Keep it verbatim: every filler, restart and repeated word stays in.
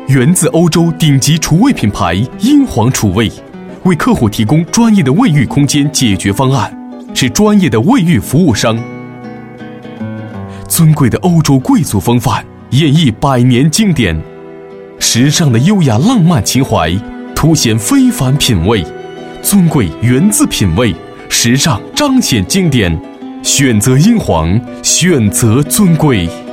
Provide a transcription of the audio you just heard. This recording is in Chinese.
源自欧洲顶级厨卫品牌英皇厨卫，为客户提供专业的卫浴空间解决方案，是专业的卫浴服务商。尊贵的欧洲贵族风范演绎百年经典，时尚的优雅浪漫情怀凸显非凡品味。尊贵源自品味，时尚彰显经典，选择英皇，选择尊贵。